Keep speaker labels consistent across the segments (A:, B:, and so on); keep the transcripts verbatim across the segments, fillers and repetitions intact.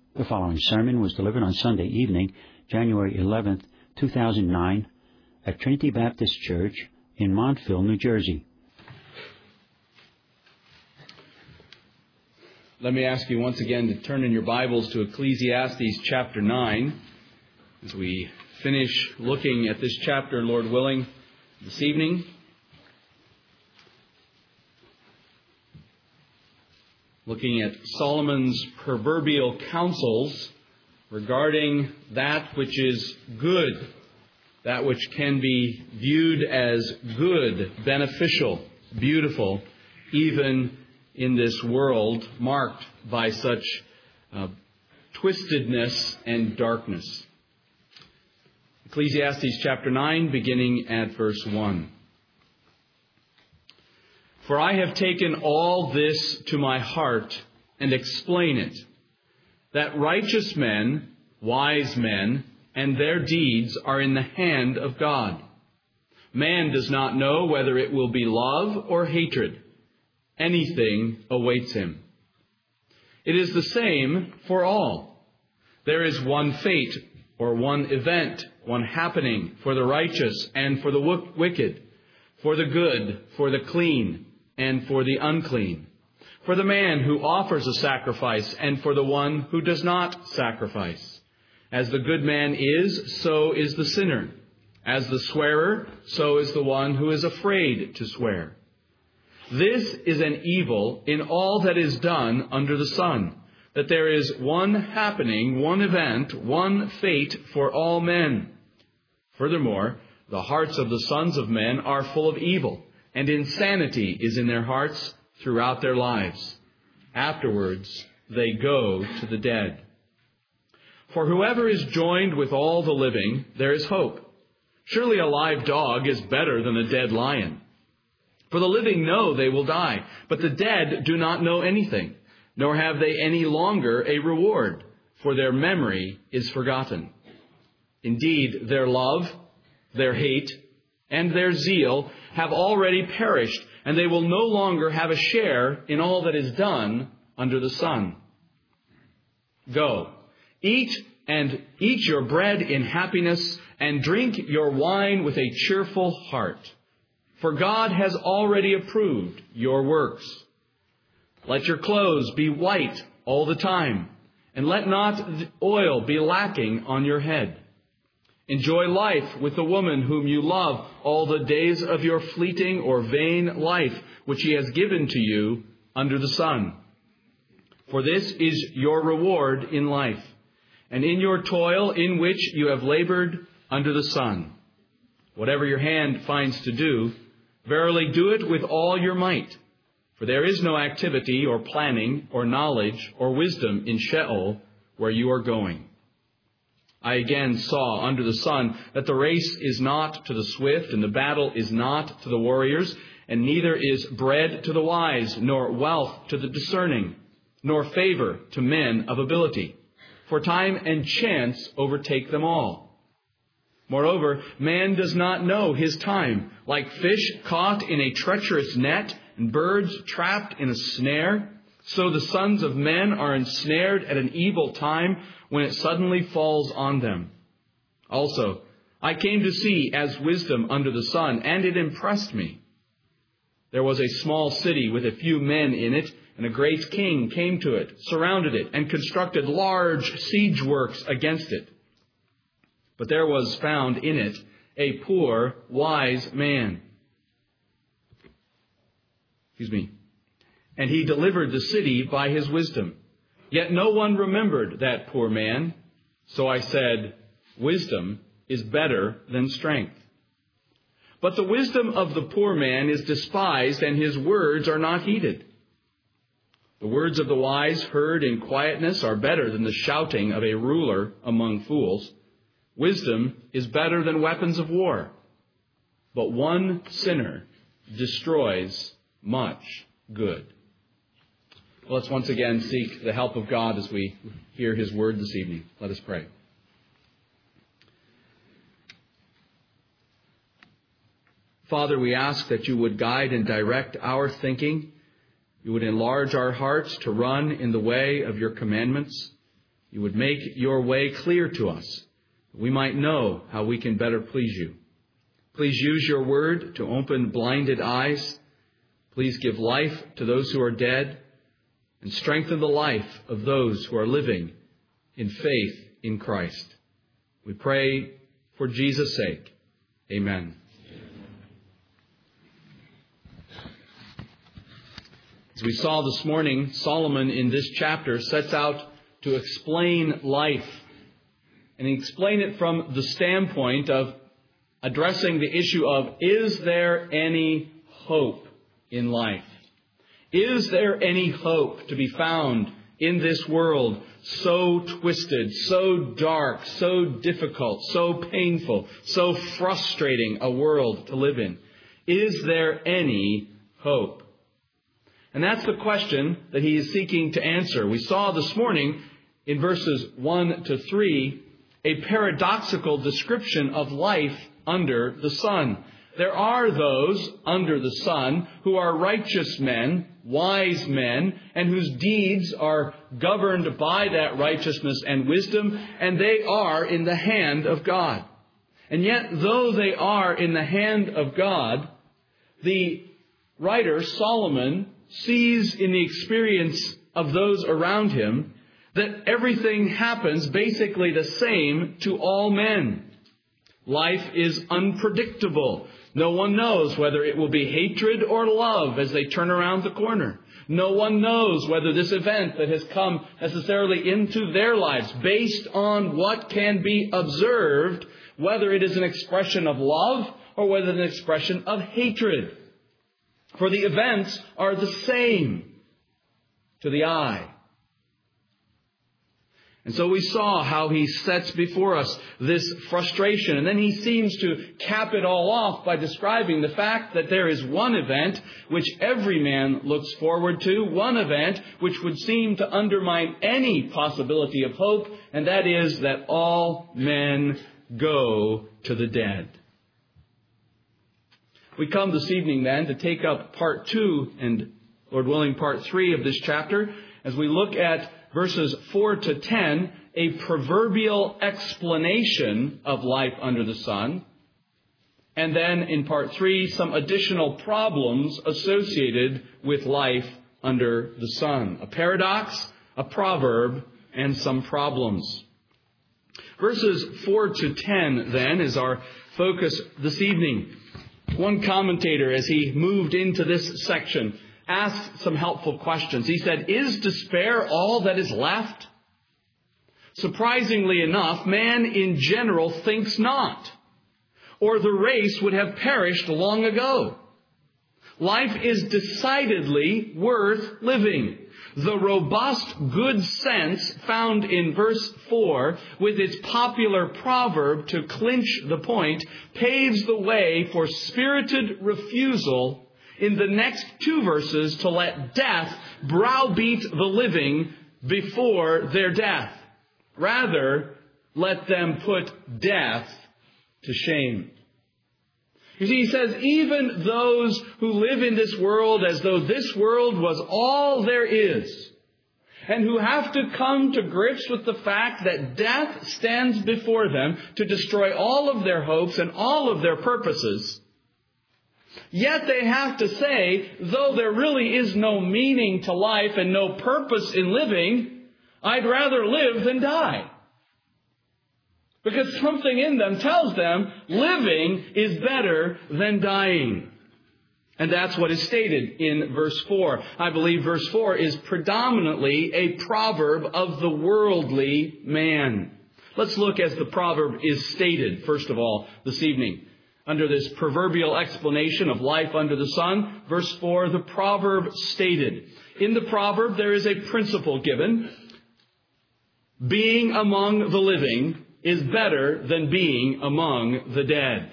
A: The following sermon was delivered on Sunday evening, January eleventh, two thousand nine, at Trinity Baptist Church in Montville, New Jersey.
B: Let me ask you once again to turn in your Bibles to Ecclesiastes chapter nine as we finish looking at this chapter, Lord willing, this evening. Looking at Solomon's proverbial counsels regarding that which is good, that which can be viewed as good, beneficial, beautiful, even in this world marked by such uh, twistedness and darkness. Ecclesiastes chapter nine, beginning at verse one. For I have taken all this to my heart and explain it, that righteous men, wise men, and their deeds are in the hand of God. Man does not know whether it will be love or hatred. Anything awaits him. It is the same for all. There is one fate or one event, one happening for the righteous and for the wicked, for the good, for the clean, and for the unclean, for the man who offers a sacrifice and for the one who does not sacrifice. As the good man is, so is the sinner. As the swearer, so is the one who is afraid to swear. This is an evil in all that is done under the sun, that there is one happening, one event, one fate for all men. Furthermore, the hearts of the sons of men are full of evil, and insanity is in their hearts throughout their lives. Afterwards, they go to the dead. For whoever is joined with all the living, there is hope. Surely a live dog is better than a dead lion. For the living know they will die, but the dead do not know anything, nor have they any longer a reward, for their memory is forgotten. Indeed, their love, their hate, and their zeal have already perished, and they will no longer have a share in all that is done under the sun. Go, eat and eat your bread in happiness, and drink your wine with a cheerful heart. For God has already approved your works. Let your clothes be white all the time, and let not the oil be lacking on your head. Enjoy life with the woman whom you love all the days of your fleeting or vain life, which He has given to you under the sun. For this is your reward in life, and in your toil in which you have labored under the sun. Whatever your hand finds to do, verily do it with all your might. For there is no activity or planning or knowledge or wisdom in Sheol where you are going. I again saw under the sun that the race is not to the swift, and the battle is not to the warriors, and neither is bread to the wise, nor wealth to the discerning, nor favor to men of ability. For time and chance overtake them all. Moreover, man does not know his time, like fish caught in a treacherous net, and birds trapped in a snare. So the sons of men are ensnared at an evil time, when it suddenly falls on them. Also, I came to see as wisdom under the sun, and it impressed me. There was a small city with a few men in it, and a great king came to it, surrounded it, and constructed large siege works against it. But there was found in it a poor, wise man. Excuse me. And he delivered the city by his wisdom. Yet no one remembered that poor man. So I said, wisdom is better than strength. But the wisdom of the poor man is despised, and his words are not heeded. The words of the wise heard in quietness are better than the shouting of a ruler among fools. Wisdom is better than weapons of war. But one sinner destroys much good. Let's once again seek the help of God as we hear His word this evening. Let us pray. Father, we ask that you would guide and direct our thinking. You would enlarge our hearts to run in the way of your commandments. You would make your way clear to us, that we might know how we can better please you. Please use your word to open blinded eyes. Please give life to those who are dead and strengthen the life of those who are living in faith in Christ. We pray for Jesus' sake. Amen. As we saw this morning, Solomon in this chapter sets out to explain life. And he explained it from the standpoint of addressing the issue of, is there any hope in life? Is there any hope to be found in this world so twisted, so dark, so difficult, so painful, so frustrating a world to live in? Is there any hope? And that's the question that he is seeking to answer. We saw this morning in verses one to three a paradoxical description of life under the sun. There are those under the sun who are righteous men, wise men, and whose deeds are governed by that righteousness and wisdom, and they are in the hand of God. And yet, though they are in the hand of God, the writer, Solomon, sees in the experience of those around him that everything happens basically the same to all men. Life is unpredictable. No one knows whether it will be hatred or love as they turn around the corner. No one knows whether this event that has come necessarily into their lives, based on what can be observed, whether it is an expression of love or whether it's an expression of hatred. For the events are the same to the eye. And so we saw how he sets before us this frustration. And then he seems to cap it all off by describing the fact that there is one event which every man looks forward to, one event which would seem to undermine any possibility of hope, and that is that all men go to the dead. We come this evening then to take up part two and, Lord willing, part three of this chapter as we look at verses four to ten, a proverbial explanation of life under the sun. And then in part three, some additional problems associated with life under the sun. A paradox, a proverb, and some problems. Verses four to ten, then, is our focus this evening. One commentator, as he moved into this section, asked some helpful questions. He said, is despair all that is left? Surprisingly enough, man in general thinks not, or the race would have perished long ago. Life is decidedly worth living. The robust good sense found in verse four, with its popular proverb to clinch the point, paves the way for spirited refusal in the next two verses to let death browbeat the living before their death. Rather, let them put death to shame. You see, he says, even those who live in this world as though this world was all there is, and who have to come to grips with the fact that death stands before them to destroy all of their hopes and all of their purposes, yet they have to say, though there really is no meaning to life and no purpose in living, I'd rather live than die. Because something in them tells them living is better than dying. And that's what is stated in verse four. I believe verse four is predominantly a proverb of the worldly man. Let's look as the proverb is stated, first of all, this evening. Under this proverbial explanation of life under the sun, verse four, the proverb stated. In the proverb, there is a principle given. Being among the living is better than being among the dead.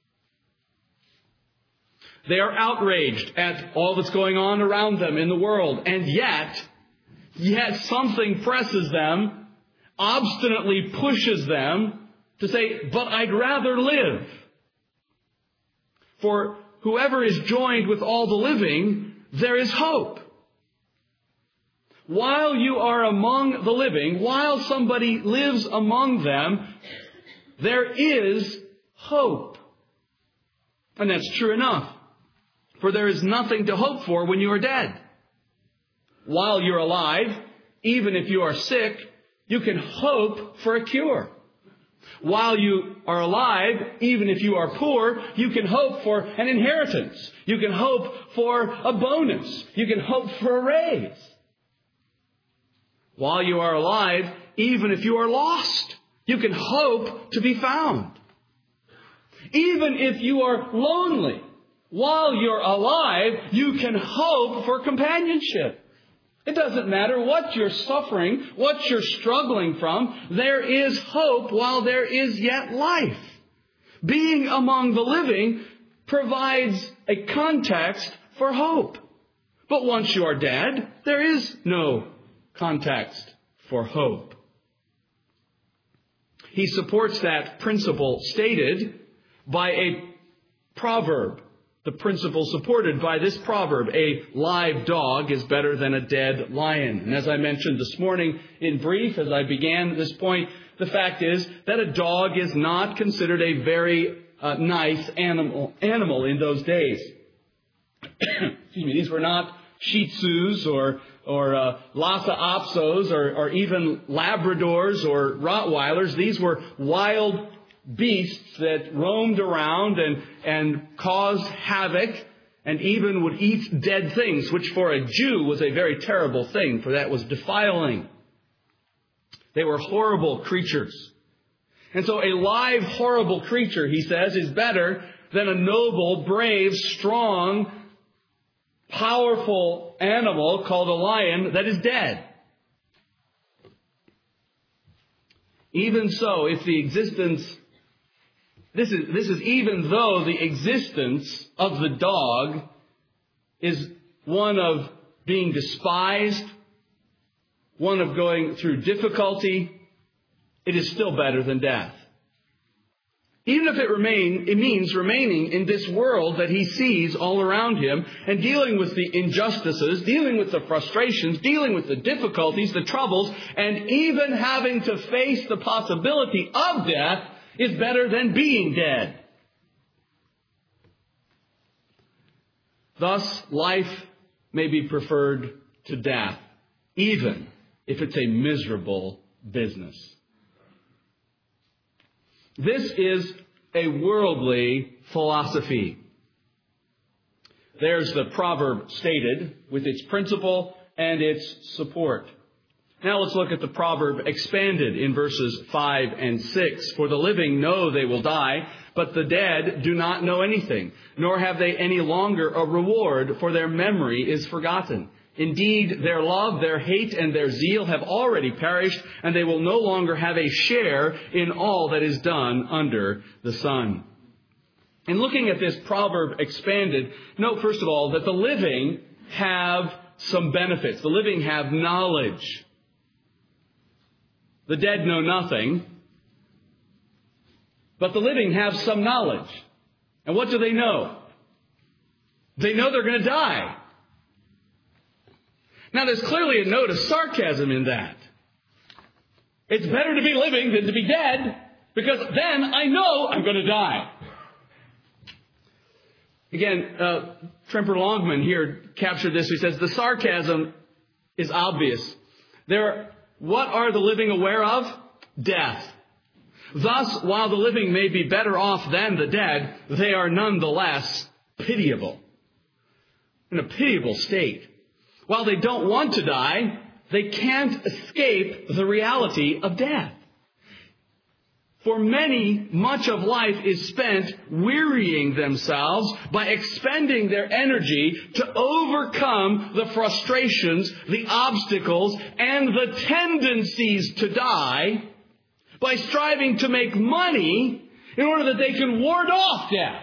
B: They are outraged at all that's going on around them in the world, and yet, yet something presses them, obstinately pushes them to say, but I'd rather live. For whoever is joined with all the living, there is hope. while you are among the living, while somebody lives among them, there is hope. And that's true enough. For there is nothing to hope for when you are dead. While you're alive, even if you are sick, you can hope for a cure. While you are alive, even if you are poor, you can hope for an inheritance. You can hope for a bonus. You can hope for a raise. While you are alive, even if you are lost, you can hope to be found. Even if you are lonely, while you're alive, you can hope for companionship. It doesn't matter what you're suffering, what you're struggling from. There is hope while there is yet life. Being among the living provides a context for hope. But once you are dead, there is no context for hope. He supports that principle stated by a proverb. The principle supported by this proverb, a live dog is better than a dead lion. And as I mentioned this morning in brief, as I began this point, the fact is that a dog is not considered a very uh, nice animal, animal in those days. Excuse me, these were not Shih Tzus or or uh, Lhasa Apsos or, or even Labradors or Rottweilers. These were wild beasts that roamed around and, and caused havoc and even would eat dead things, which for a Jew was a very terrible thing, for that was defiling. They were horrible creatures. And so a live, horrible creature, he says, is better than a noble, brave, strong, powerful animal called a lion that is dead. Even so, if the existence, this is, this is even though the existence of the dog is one of being despised, one of going through difficulty, it is still better than death. Even if it remain, it means remaining in this world that he sees all around him and dealing with the injustices, dealing with the frustrations, dealing with the difficulties, the troubles, and even having to face the possibility of death is better than being dead. Thus, life may be preferred to death, even if it's a miserable business. This is a worldly philosophy. There's the proverb stated with its principle and its support. Now let's look at the proverb expanded in verses five and six. For the living know they will die, but the dead do not know anything, nor have they any longer a reward, for their memory is forgotten. Indeed, their love, their hate, and their zeal have already perished, and they will no longer have a share in all that is done under the sun. In looking at this proverb expanded, note first of all that the living have some benefits. The living have knowledge. The dead know nothing, but the living have some knowledge. And what do they know? They know they're going to die. Now, there's clearly a note of sarcasm in that. It's better to be living than to be dead, because then I know I'm going to die. Again, uh, Tremper Longman here captured this. He says, the sarcasm is obvious. There, what are the living aware of? Death. Thus, while the living may be better off than the dead, they are nonetheless pitiable. In a pitiable state. While they don't want to die, they can't escape the reality of death. For many, much of life is spent wearying themselves by expending their energy to overcome the frustrations, the obstacles, and the tendencies to die by striving to make money in order that they can ward off death.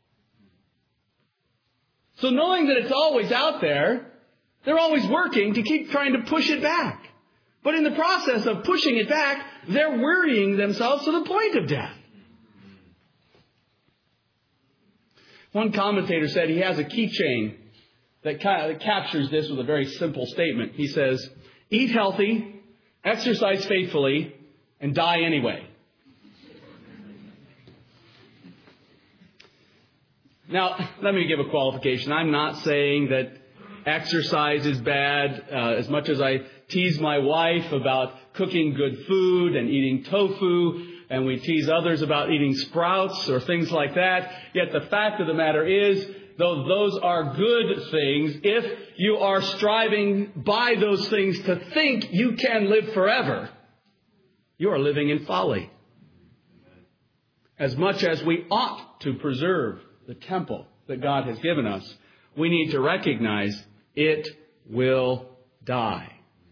B: So knowing that it's always out there, they're always working to keep trying to push it back. But in the process of pushing it back, they're worrying themselves to the point of death. One commentator said he has a keychain that, that captures this with a very simple statement. He says, eat healthy, exercise faithfully, and die anyway. Now, let me give a qualification. I'm not saying that exercise is bad, uh, as much as I tease my wife about cooking good food and eating tofu, and we tease others about eating sprouts or things like that. Yet the fact of the matter is, though those are good things, if you are striving by those things to think you can live forever, you are living in folly. As much as we ought to preserve the temple that God has given us, we need to recognize it will die.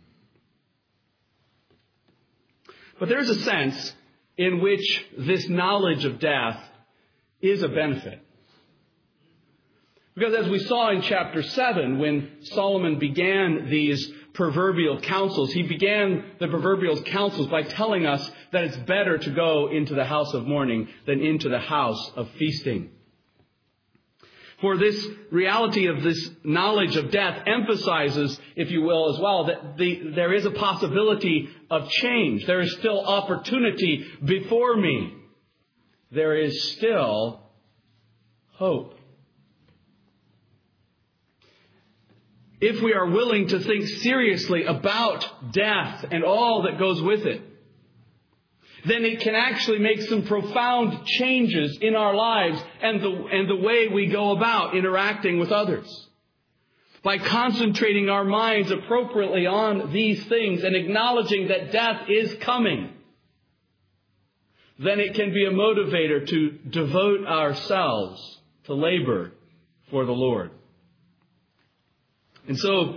B: But there's a sense in which this knowledge of death is a benefit. Because as we saw in chapter seven, when Solomon began these proverbial counsels, he began the proverbial counsels by telling us that it's better to go into the house of mourning than into the house of feasting. For this reality of this knowledge of death emphasizes, if you will, as well, that the, there is a possibility of change. There is still opportunity before me. There is still hope. If we are willing to think seriously about death and all that goes with it, then it can actually make some profound changes in our lives and the, and the way we go about interacting with others. By concentrating our minds appropriately on these things and acknowledging that death is coming, then it can be a motivator to devote ourselves to labor for the Lord. And so,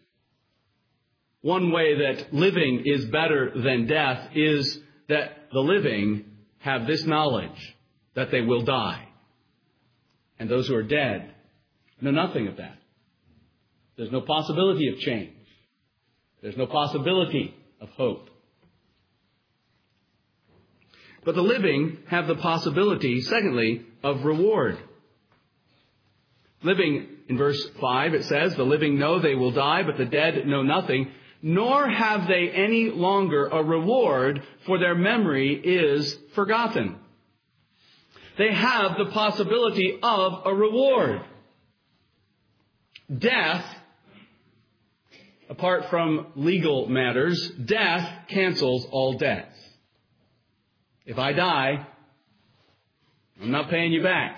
B: one way that living is better than death is that the living have this knowledge that they will die. And those who are dead know nothing of that. There's no possibility of change. There's no possibility of hope. But the living have the possibility, secondly, of reward. Living, in verse five, it says, the living know they will die, but the dead know nothing. Nor have they any longer a reward, for their memory is forgotten. They have the possibility of a reward. Death, apart from legal matters, death cancels all debts. If I die, I'm not paying you back.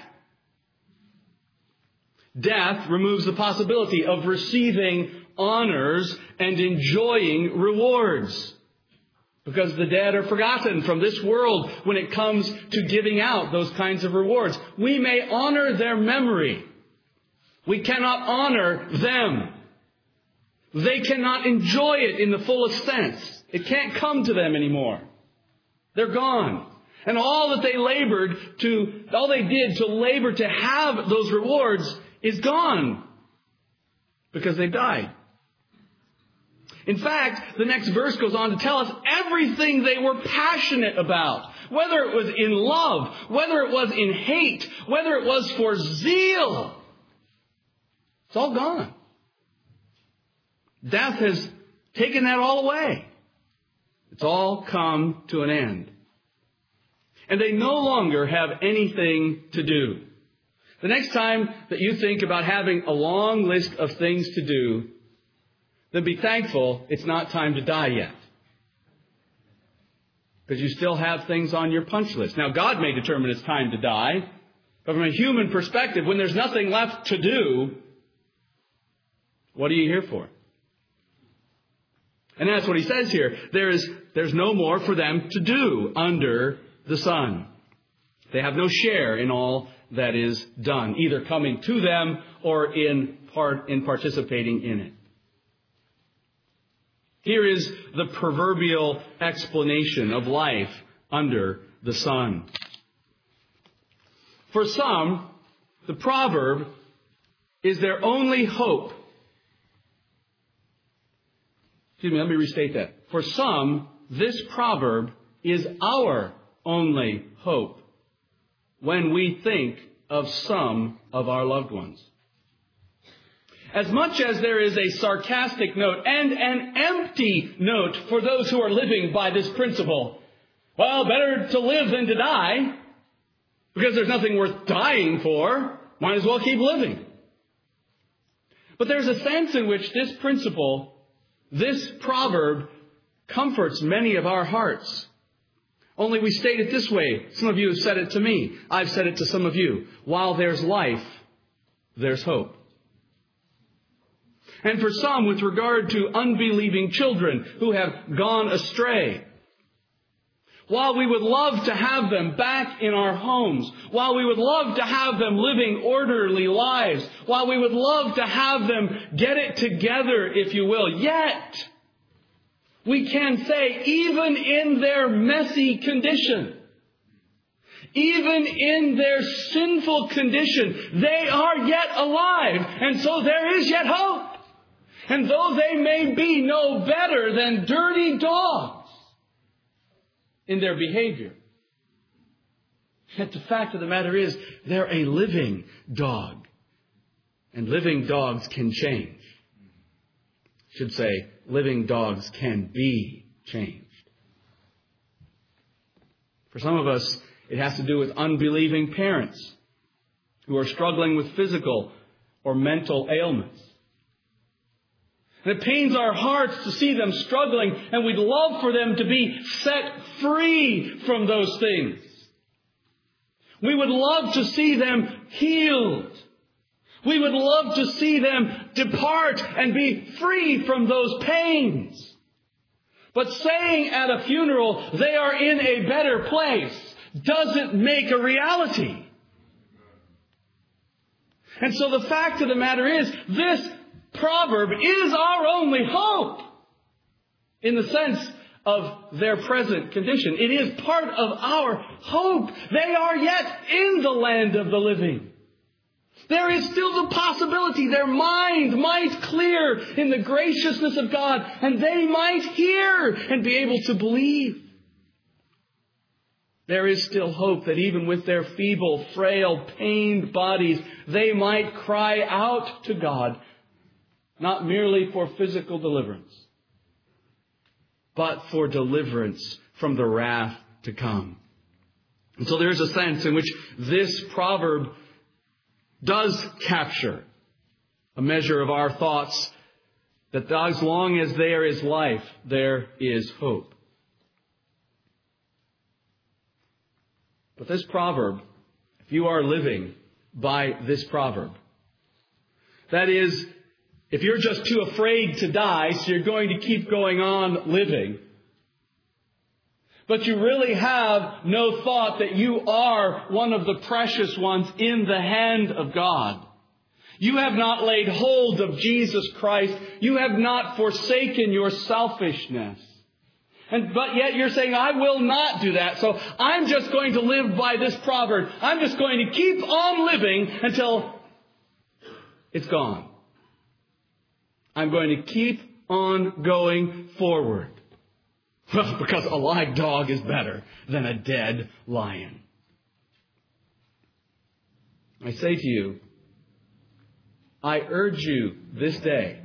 B: Death removes the possibility of receiving honors and enjoying rewards, because the dead are forgotten from this world when it comes to giving out those kinds of rewards. We may honor their memory. We cannot honor them. They cannot enjoy it in the fullest sense. It can't come to them anymore. They're gone. And all that they labored to, all they did to labor to have those rewards is gone, because they died. In fact, the next verse goes on to tell us everything they were passionate about, whether it was in love, whether it was in hate, whether it was for zeal. It's all gone. Death has taken that all away. It's all come to an end. And they no longer have anything to do. The next time that you think about having a long list of things to do, then be thankful it's not time to die yet. Because you still have things on your punch list. Now, God may determine it's time to die, but from a human perspective, when there's nothing left to do, what are you here for? And that's what he says here. There is, there's no more for them to do under the sun. They have no share in all that is done, either coming to them or in part in participating in it. Here is the proverbial explanation of life under the sun. For some, the proverb is their only hope. Excuse me, let me restate that. For some, this proverb is our only hope when we think of some of our loved ones. As much as there is a sarcastic note and an empty note for those who are living by this principle, well, better to live than to die, because there's nothing worth dying for, might as well keep living. But there's a sense in which this principle, this proverb, comforts many of our hearts. Only we state it this way. Some of you have said it to me. I've said it to some of you. While there's life, there's hope. And for some, with regard to unbelieving children who have gone astray, while we would love to have them back in our homes, while we would love to have them living orderly lives, while we would love to have them get it together, if you will, yet we can say, even in their messy condition, even in their sinful condition, they are yet alive, and so there is yet hope. And though they may be no better than dirty dogs in their behavior, yet the fact of the matter is, they're a living dog. And living dogs can change. I should say, living dogs can be changed. For some of us, it has to do with unbelieving parents who are struggling with physical or mental ailments. And it pains our hearts to see them struggling, and we'd love for them to be set free from those things. We would love to see them healed. We would love to see them depart and be free from those pains. But saying at a funeral they are in a better place doesn't make a reality. And so the fact of the matter is, this proverb is our only hope in the sense of their present condition. It is part of our hope. They are yet in the land of the living. There is still the possibility their mind might clear in the graciousness of God, and they might hear and be able to believe. There is still hope that even with their feeble, frail, pained bodies, they might cry out to God, not merely for physical deliverance, but for deliverance from the wrath to come. And so there is a sense in which this proverb does capture a measure of our thoughts, that as long as there is life, there is hope. But this proverb, if you are living by this proverb, that is, if you're just too afraid to die, so you're going to keep going on living, but you really have no thought that you are one of the precious ones in the hand of God. You have not laid hold of Jesus Christ. You have not forsaken your selfishness. And but yet you're saying, I will not do that. So I'm just going to live by this proverb. I'm just going to keep on living until it's gone. I'm going to keep on going forward. Well, because a live dog is better than a dead lion. I say to you, I urge you this day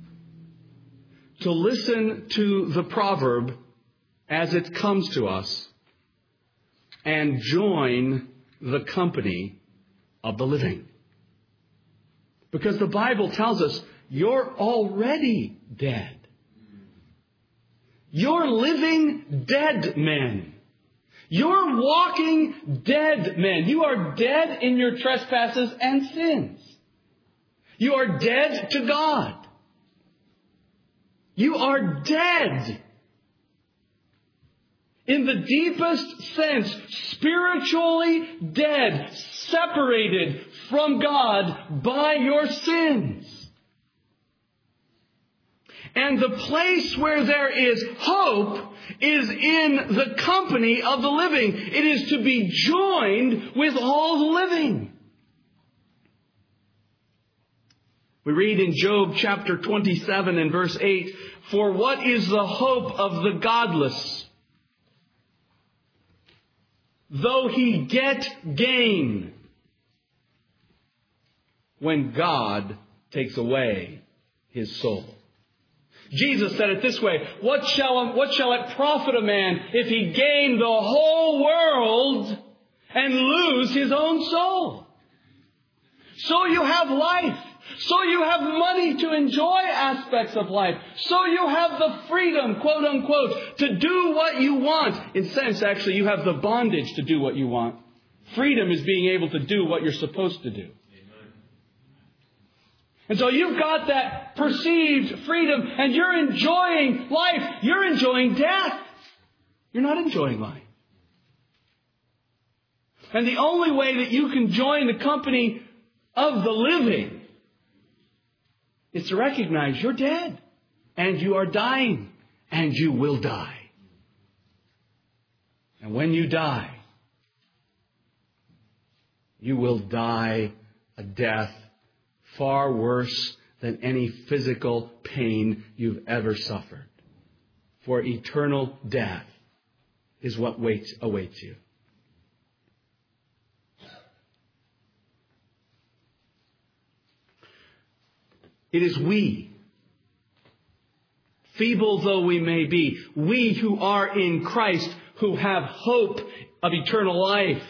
B: to listen to the proverb as it comes to us and join the company of the living. Because the Bible tells us you're already dead. You're living dead men. You're walking dead men. You are dead in your trespasses and sins. You are dead to God. You are dead. In the deepest sense, spiritually dead, separated from God by your sins. And the place where there is hope is in the company of the living. It is to be joined with all the living. We read in Job chapter twenty-seven and verse eight, "For what is the hope of the godless? Though he get gain, when God takes away his soul. Jesus said it this way, what shall, what shall it profit a man if he gain the whole world and lose his own soul? So you have life. So you have money to enjoy aspects of life. So you have the freedom, quote unquote, to do what you want. In a sense, actually, you have the bondage to do what you want. Freedom is being able to do what you're supposed to do. And so you've got that perceived freedom and you're enjoying life. You're enjoying death. You're not enjoying life. And the only way that you can join the company of the living is to recognize you're dead and you are dying and you will die. And when you die, you will die a death far worse than any physical pain you've ever suffered. For eternal death is what waits, awaits you. It is we, feeble though we may be, we who are in Christ, who have hope of eternal life,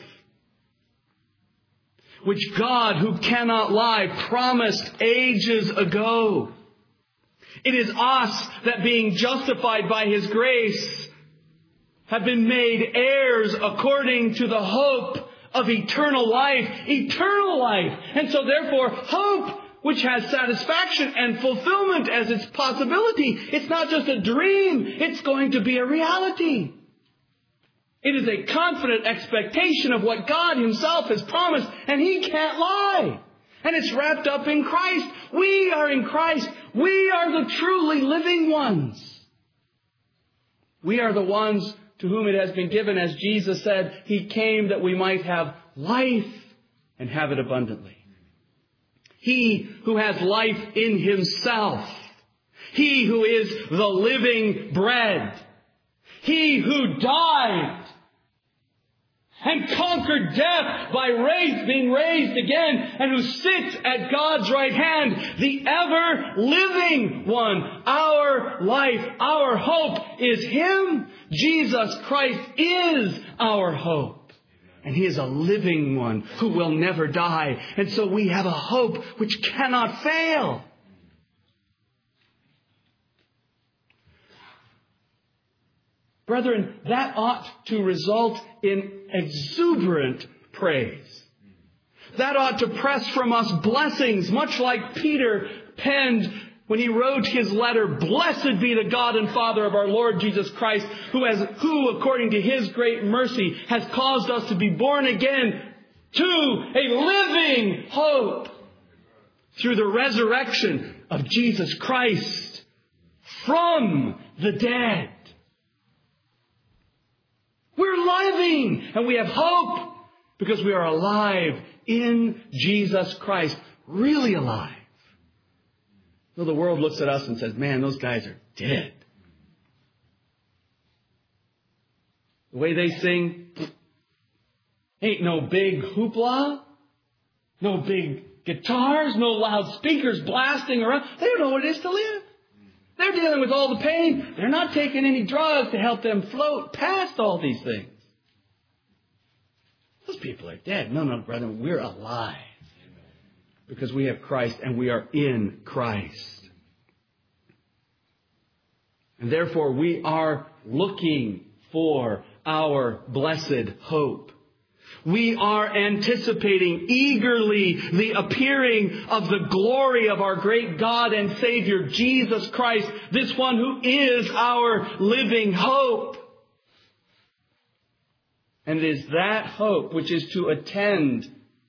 B: which God, who cannot lie, promised ages ago. It is us that, being justified by His grace, have been made heirs according to the hope of eternal life. Eternal life. And so therefore, hope, which has satisfaction and fulfillment as its possibility. It's not just a dream. It's going to be a reality. It is a confident expectation of what God Himself has promised, and He can't lie. And it's wrapped up in Christ. We are in Christ. We are the truly living ones. We are the ones to whom it has been given, as Jesus said, He came that we might have life and have it abundantly. He who has life in Himself. He who is the living bread. He who died and conquered death by raised, being raised again, and who sits at God's right hand, the ever-living one. Our life, our hope is Him. Jesus Christ is our hope. And He is a living one who will never die. And so we have a hope which cannot fail. Brethren, that ought to result in exuberant praise. That ought to press from us blessings, much like Peter penned when he wrote his letter, "Blessed be the God and Father of our Lord Jesus Christ, who has, who, according to His great mercy, has caused us to be born again to a living hope through the resurrection of Jesus Christ from the dead." We're living and we have hope because we are alive in Jesus Christ. Really alive. Though the world looks at us and says, man, those guys are dead. The way they sing, ain't no big hoopla, no big guitars, no loudspeakers blasting around. They don't know what it is to live. They're dealing with all the pain. They're not taking any drugs to help them float past all these things. Those people are dead. No, no, brother, we're alive. Because we have Christ and we are in Christ. And therefore we are looking for our blessed hope. We are anticipating eagerly the appearing of the glory of our great God and Savior, Jesus Christ, this one who is our living hope. And it is that hope which is to attend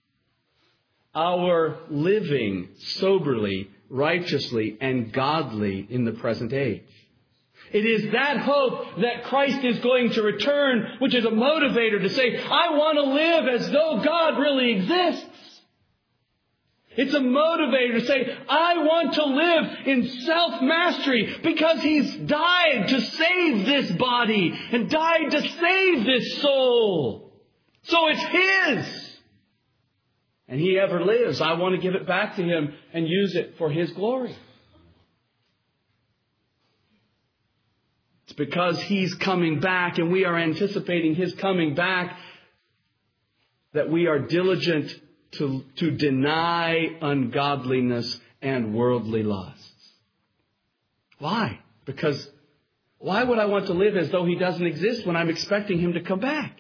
B: our living soberly, righteously, and godly in the present age. It is that hope that Christ is going to return, which is a motivator to say, I want to live as though God really exists. It's a motivator to say, I want to live in self-mastery because He's died to save this body and died to save this soul. So it's His. and He ever lives, I want to give it back to Him and use it for His glory. It's because He's coming back and we are anticipating His coming back that we are diligent to, to deny ungodliness and worldly lusts. Why? Because why would I want to live as though He doesn't exist when I'm expecting Him to come back?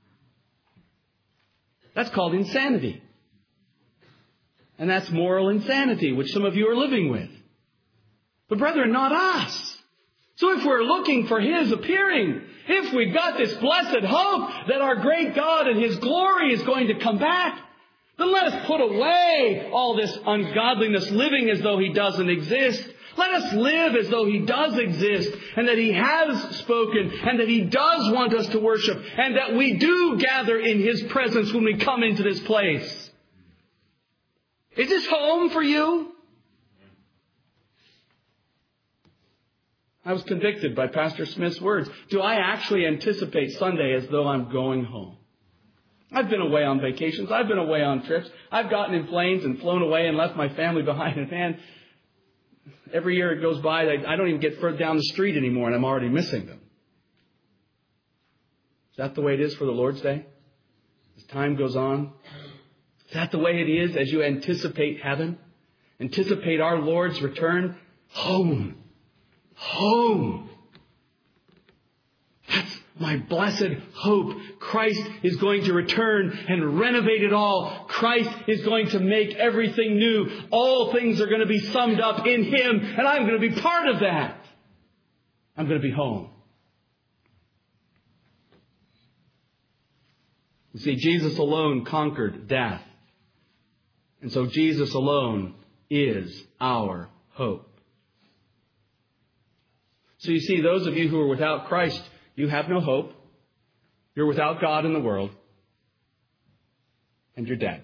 B: That's called insanity. And that's moral insanity, which some of you are living with. But brethren, not us. So if we're looking for His appearing, if we've got this blessed hope that our great God and His glory is going to come back, then let us put away all this ungodliness, living as though He doesn't exist. Let us live as though He does exist, and that He has spoken, and that He does want us to worship, and that we do gather in His presence when we come into this place. Is this home for you? I was convicted by Pastor Smith's words. Do I actually anticipate Sunday as though I'm going home? I've been away on vacations. I've been away on trips. I've gotten in planes and flown away and left my family behind. And man, every year it goes by, I don't even get further down the street anymore, and I'm already missing them. Is that the way it is for the Lord's Day? As time goes on? Is that the way it is as you anticipate heaven? Anticipate our Lord's return? Home. Home. That's my blessed hope. Christ is going to return and renovate it all. Christ is going to make everything new. All things are going to be summed up in Him, and I'm going to be part of that. I'm going to be home. You see, Jesus alone conquered death. And so Jesus alone is our hope. So you see, those of you who are without Christ, you have no hope. You're without God in the world. And you're dead.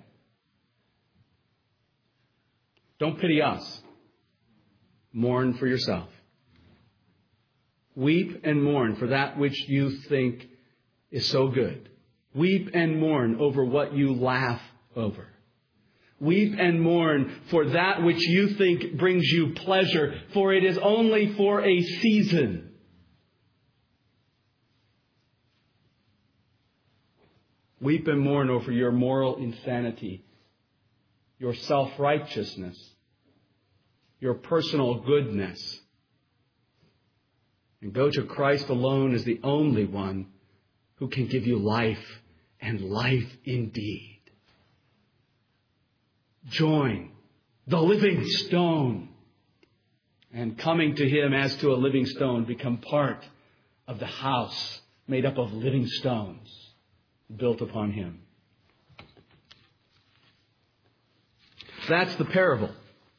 B: Don't pity us. Mourn for yourself. Weep and mourn for that which you think is so good. Weep and mourn over what you laugh over. Weep and mourn for that which you think brings you pleasure, for it is only for a season. Weep and mourn over your moral insanity, your self-righteousness, your personal goodness. And go to Christ alone as the only one who can give you life, and life indeed. Join the living stone, and coming to Him as to a living stone, become part of the house made up of living stones built upon Him. That's the parable.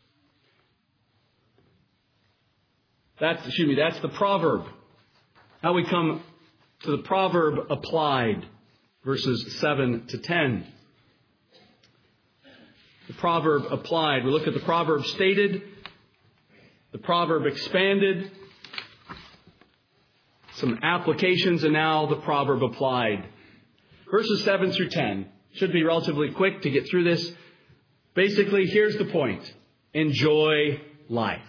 B: That's, excuse me, that's the proverb. Now we come to the proverb applied, verses seven to ten. The proverb applied. We look at the proverb stated, the proverb expanded, some applications, and now the proverb applied. Verses seven through ten. Should be relatively quick to get through this. Basically, here's the point. Enjoy life.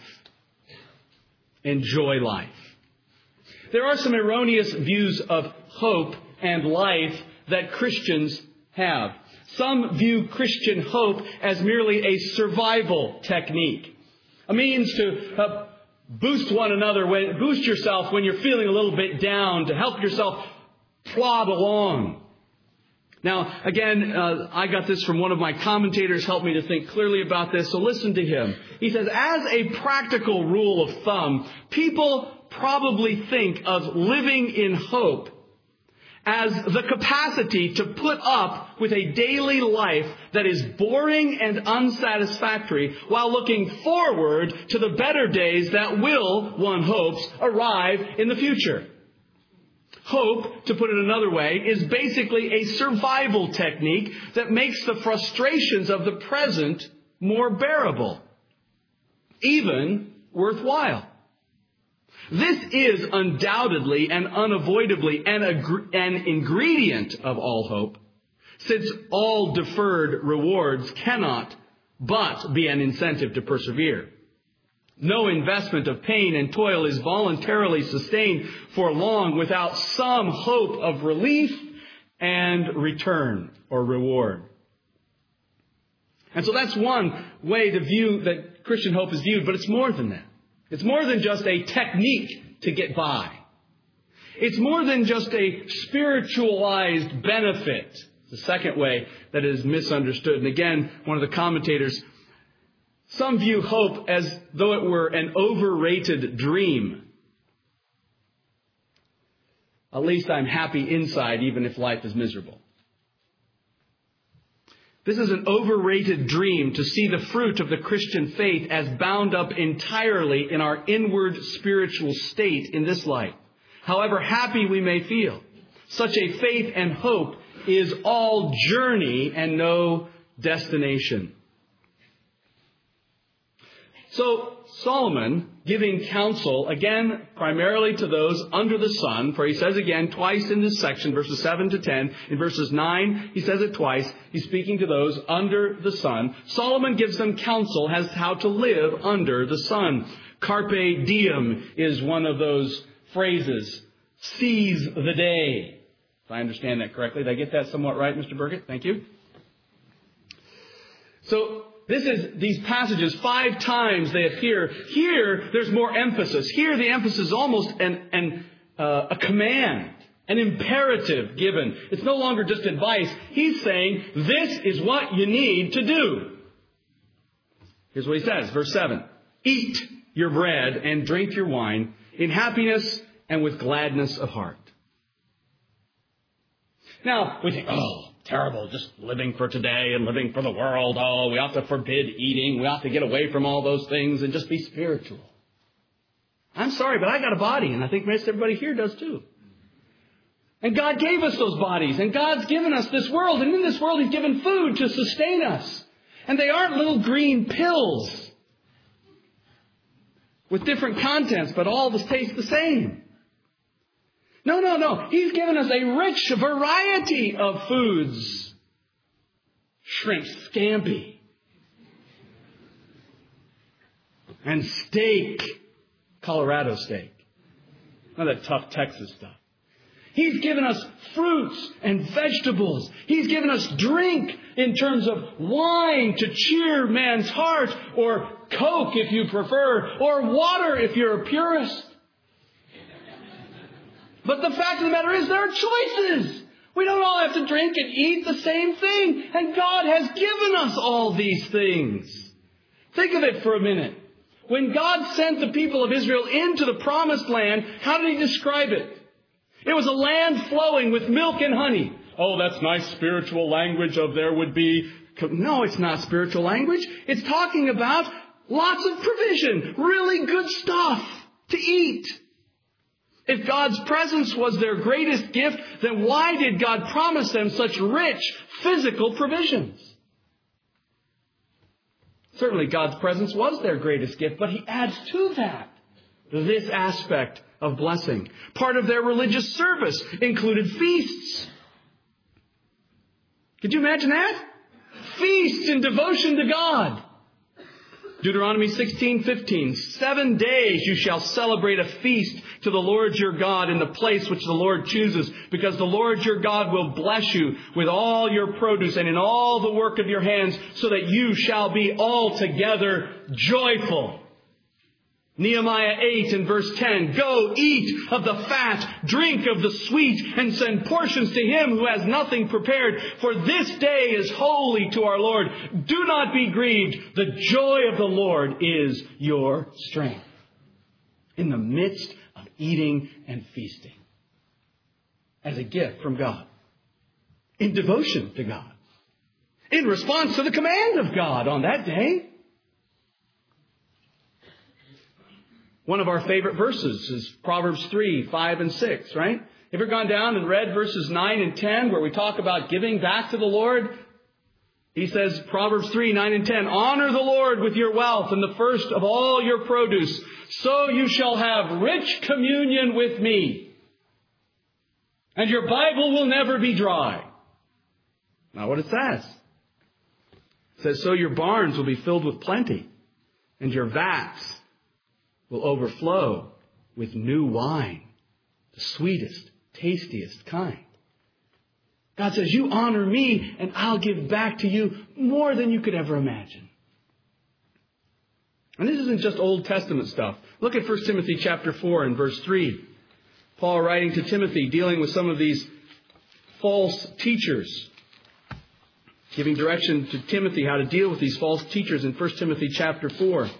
B: Enjoy life. There are some erroneous views of hope and life that Christians have. Some view Christian hope as merely a survival technique, a means to uh, boost one another, when, boost yourself when you're feeling a little bit down, to help yourself plod along. Now, again, uh, I got this from one of my commentators, helped me to think clearly about this, so listen to him. He says, as a practical rule of thumb, people probably think of living in hope as the capacity to put up with a daily life that is boring and unsatisfactory while looking forward to the better days that will, one hopes, arrive in the future. Hope, to put it another way, is basically a survival technique that makes the frustrations of the present more bearable, even worthwhile. This is undoubtedly and unavoidably an, ag- an ingredient of all hope. since all deferred rewards cannot but be an incentive to persevere. No investment of pain and toil is voluntarily sustained for long without some hope of relief and return or reward. And so that's one way to view that Christian hope is viewed, but it's more than that. It's more than just a technique to get by. It's more than just a spiritualized benefit. The second way that is misunderstood. And again, one of the commentators, some view hope as though it were an overrated dream. At least I'm happy inside, even if life is miserable. This is an overrated dream to see the fruit of the Christian faith as bound up entirely in our inward spiritual state in this life. However happy we may feel, such a faith and hope is all journey and no destination. So Solomon, giving counsel, again, primarily to those under the sun, for he says again twice in this section, verses seven to ten. In verses nine, he says it twice. He's speaking to those under the sun. Solomon gives them counsel as how to live under the sun. Carpe diem is one of those phrases. Seize the day. If I understand that correctly. Did I get that somewhat right, Mister Burkett? Thank you. So, this is these passages, five times they appear. Here, there's more emphasis. Here, the emphasis is almost an, an, uh, a command, an imperative given. It's no longer just advice. He's saying, this is what you need to do. Here's what he says, verse seven. Eat your bread and drink your wine in happiness and with gladness of heart. Now, we think, oh, terrible, just living for today and living for the world. Oh, we ought to forbid eating. We ought to get away from all those things and just be spiritual. I'm sorry, but I got a body, and I think most everybody here does too. And God gave us those bodies, and God's given us this world, and in this world He's given food to sustain us. And they aren't little green pills with different contents, but all taste the same. No, no, no. He's given us a rich variety of foods. Shrimp scampi. And steak. Colorado steak. None of that tough Texas stuff. He's given us fruits and vegetables. He's given us drink in terms of wine to cheer man's heart, or Coke if you prefer, or water if you're a purist. But the fact of the matter is there are choices. We don't all have to drink and eat the same thing. And God has given us all these things. Think of it for a minute. When God sent the people of Israel into the promised land, how did He describe it? It was a land flowing with milk and honey. Oh, that's nice spiritual language of there would be. No, it's not spiritual language. It's talking about lots of provision, really good stuff to eat. If God's presence was their greatest gift, then why did God promise them such rich physical provisions? Certainly God's presence was their greatest gift, but He adds to that this aspect of blessing. Part of their religious service included feasts. Could you imagine that? Feasts in devotion to God. Deuteronomy sixteen fifteen. Seven days you shall celebrate a feast to the Lord your God in the place which the Lord chooses, because the Lord your God will bless you with all your produce and in all the work of your hands, so that you shall be altogether joyful. Nehemiah eight and verse ten. Go eat of the fat, drink of the sweet, and send portions to him who has nothing prepared. For this day is holy to our Lord. Do not be grieved. The joy of the Lord is your strength. In the midst of eating and feasting. As a gift from God. In devotion to God. In response to the command of God on that day. One of our favorite verses is Proverbs three, five, and six, right? Have you ever gone down and read verses nine and ten where we talk about giving back to the Lord? He says, Proverbs three, nine, and ten, honor the Lord with your wealth and the first of all your produce, so you shall have rich communion with me, and your Bible will never be dry. Not what it says. It says, so your barns will be filled with plenty, and your vats will overflow with new wine, the sweetest, tastiest kind. God says, you honor me, and I'll give back to you more than you could ever imagine. And this isn't just Old Testament stuff. Look at First Timothy chapter four and verse three. Paul writing to Timothy, dealing with some of these false teachers, giving direction to Timothy how to deal with these false teachers in First Timothy chapter four.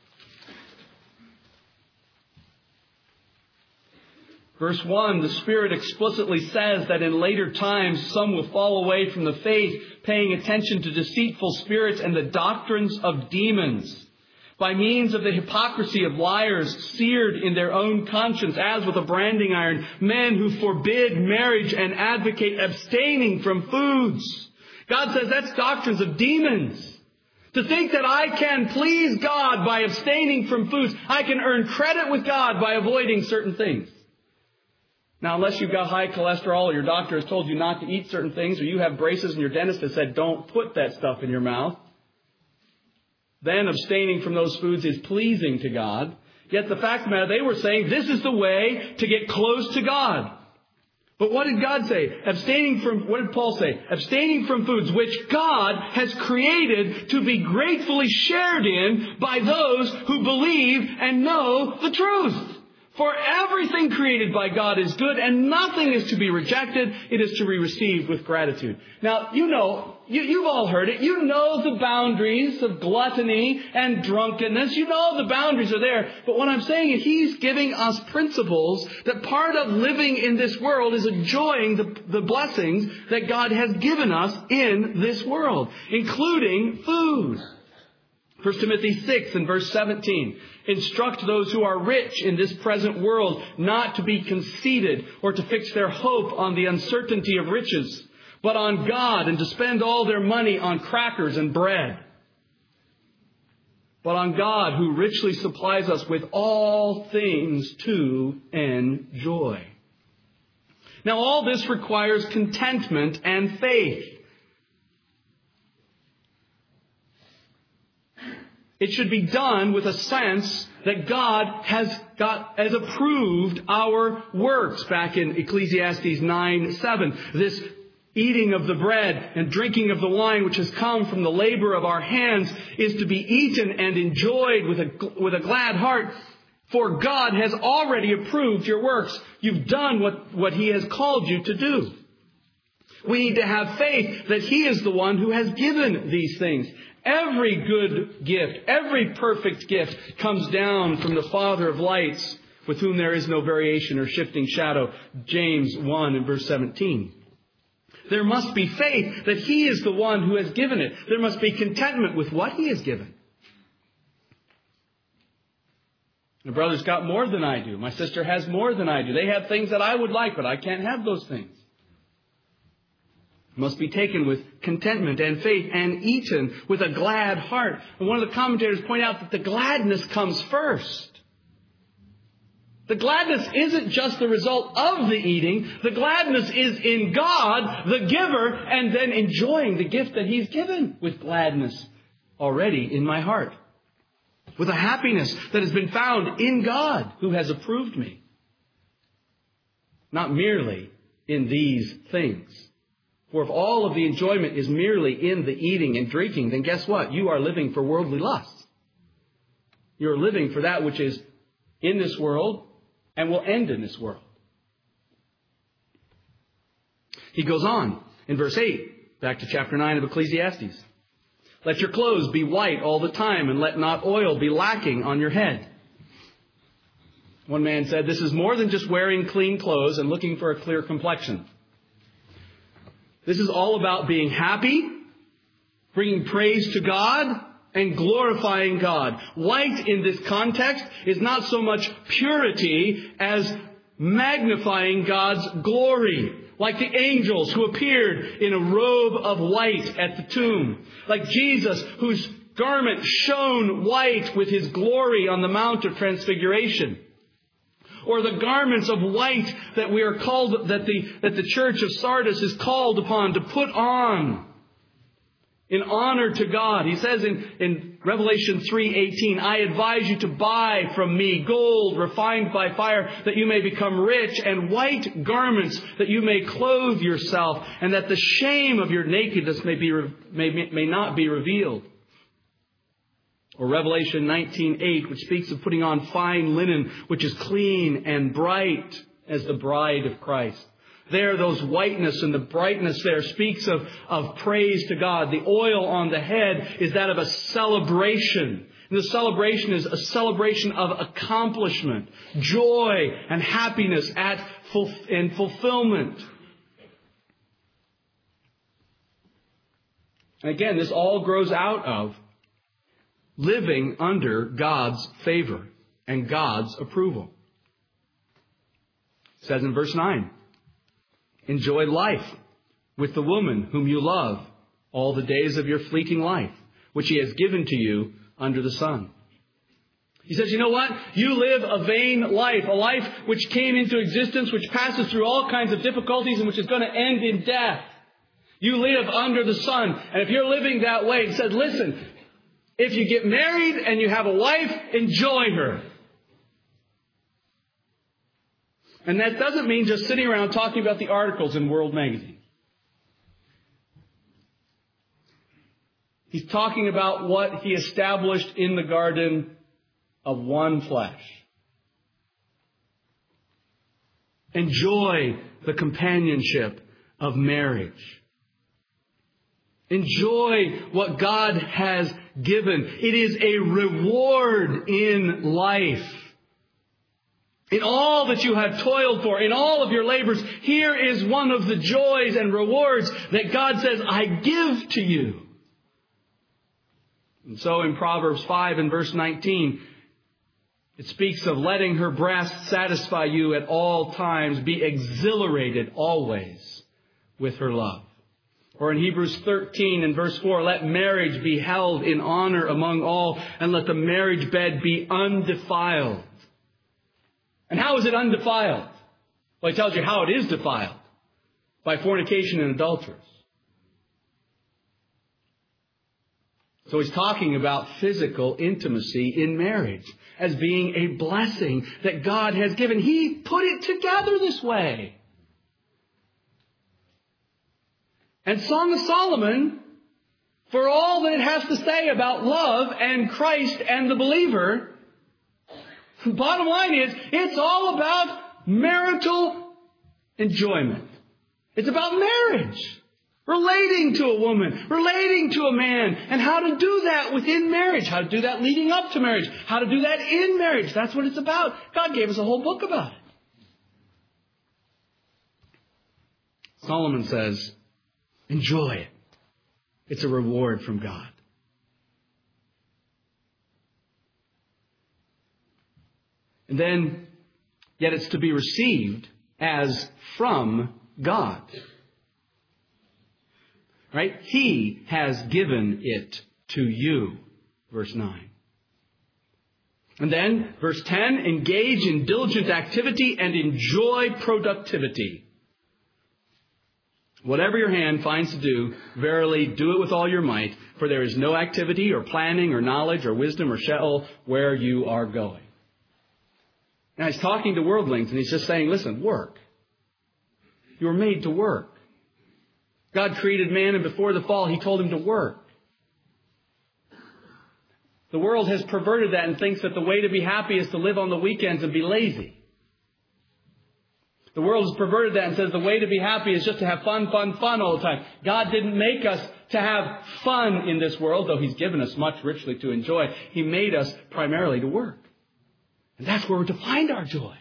B: Verse one, the Spirit explicitly says that in later times some will fall away from the faith, paying attention to deceitful spirits and the doctrines of demons, by means of the hypocrisy of liars seared in their own conscience as with a branding iron, men who forbid marriage and advocate abstaining from foods. God says that's doctrines of demons. To think that I can please God by abstaining from foods, I can earn credit with God by avoiding certain things. Now, unless you've got high cholesterol or your doctor has told you not to eat certain things, or you have braces and your dentist has said don't put that stuff in your mouth, then abstaining from those foods is pleasing to God. Yet the fact of the matter, they were saying this is the way to get close to God. But what did God say? Abstaining from, what did Paul say? Abstaining from foods which God has created to be gratefully shared in by those who believe and know the truth. For everything created by God is good, and nothing is to be rejected. It is to be received with gratitude. Now, you know, you, you've all heard it. You know the boundaries of gluttony and drunkenness. You know the boundaries are there. But what I'm saying is He's giving us principles that part of living in this world is enjoying the, the blessings that God has given us in this world, including food. First Timothy six and verse seventeen. Instruct those who are rich in this present world not to be conceited or to fix their hope on the uncertainty of riches, but on God, and to spend all their money on crackers and bread. But on God, who richly supplies us with all things to enjoy. Now, all this requires contentment and faith. It should be done with a sense that God has got has approved our works. Back in Ecclesiastes nine seven, this eating of the bread and drinking of the wine which has come from the labor of our hands is to be eaten and enjoyed with a with a glad heart. For God has already approved your works. You've done what, what He has called you to do. We need to have faith that He is the one who has given these things. Every good gift, every perfect gift comes down from the Father of lights, with whom there is no variation or shifting shadow. James one and verse seventeen. There must be faith that He is the one who has given it. There must be contentment with what He has given. My brother's got more than I do. My sister has more than I do. They have things that I would like, but I can't have those things. Must be taken with contentment and faith and eaten with a glad heart. And one of the commentators point out that the gladness comes first. The gladness isn't just the result of the eating. The gladness is in God, the giver, and then enjoying the gift that He's given with gladness already in my heart. With a happiness that has been found in God, who has approved me. Not merely in these things. For if all of the enjoyment is merely in the eating and drinking, then guess what? You are living for worldly lusts. You're living for that which is in this world and will end in this world. He goes on in verse eight, back to chapter nine of Ecclesiastes. Let your clothes be white all the time, and let not oil be lacking on your head. One man said, this is more than just wearing clean clothes and looking for a clear complexion. This is all about being happy, bringing praise to God, and glorifying God. White in this context is not so much purity as magnifying God's glory. Like the angels who appeared in a robe of white at the tomb. Like Jesus, whose garment shone white with His glory on the Mount of Transfiguration. Or the garments of white that we are called, that the, that the church of Sardis is called upon to put on in honor to God. He says in, in Revelation three eighteen, I advise you to buy from me gold refined by fire, that you may become rich, and white garments, that you may clothe yourself, and that the shame of your nakedness may, be, may, may not be revealed. Or Revelation nineteen eight, which speaks of putting on fine linen, which is clean and bright as the bride of Christ. There, those whiteness and the brightness there speaks of, of praise to God. The oil on the head is that of a celebration. And the celebration is a celebration of accomplishment, joy and happiness at full, and fulfillment. And again, this all grows out of living under God's favor and God's approval. It says in verse nine, enjoy life with the woman whom you love all the days of your fleeting life, which He has given to you under the sun. He says, you know what? You live a vain life, a life which came into existence, which passes through all kinds of difficulties and which is going to end in death. You live under the sun. And if you're living that way, He says, listen, if you get married and you have a wife, enjoy her. And that doesn't mean just sitting around talking about the articles in World Magazine. He's talking about what He established in the garden of one flesh. Enjoy the companionship of marriage. Enjoy what God has given. It is a reward in life. In all that you have toiled for, in all of your labors, here is one of the joys and rewards that God says, I give to you. And so in Proverbs five and verse nineteen, it speaks of letting her breast satisfy you at all times, be exhilarated always with her love. Or in Hebrews thirteen and verse four, let marriage be held in honor among all, and let the marriage bed be undefiled. And how is it undefiled? Well, He tells you how it is defiled. By fornication and adulterers. So He's talking about physical intimacy in marriage as being a blessing that God has given. He put it together this way. And Song of Solomon, for all that it has to say about love and Christ and the believer, bottom line is, it's all about marital enjoyment. It's about marriage. Relating to a woman, relating to a man, and how to do that within marriage, how to do that leading up to marriage, how to do that in marriage. That's what it's about. God gave us a whole book about it. Solomon says, enjoy it. It's a reward from God. And then, yet it's to be received as from God. Right? He has given it to you. Verse nine. And then, verse ten, engage in diligent activity and enjoy productivity. Whatever your hand finds to do, verily do it with all your might, for there is no activity or planning or knowledge or wisdom or sheol where you are going. Now He's talking to worldlings and He's just saying, listen, work. You were made to work. God created man, and before the fall, He told him to work. The world has perverted that and thinks that the way to be happy is to live on the weekends and be lazy. The world has perverted that and says the way to be happy is just to have fun, fun, fun all the time. God didn't make us to have fun in this world, though He's given us much richly to enjoy. He made us primarily to work. And that's where we're to find our joy.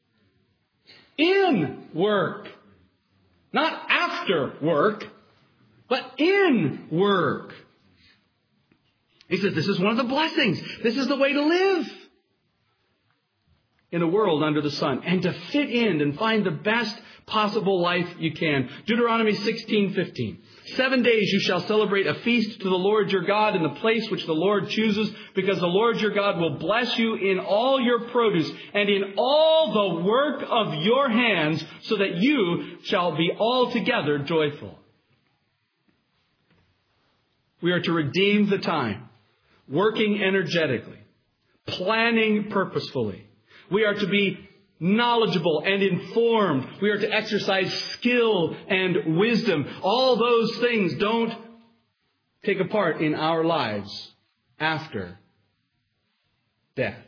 B: In work. Not after work, but in work. He says this is one of the blessings. This is the way to live in a world under the sun, and to fit in and find the best possible life you can. Deuteronomy sixteen fifteen. Seven days you shall celebrate a feast to the Lord your God in the place which the Lord chooses, because the Lord your God will bless you in all your produce and in all the work of your hands, so that you shall be altogether joyful. We are to redeem the time, working energetically, planning purposefully. We are to be knowledgeable and informed. We are to exercise skill and wisdom. All those things don't take a part in our lives after death.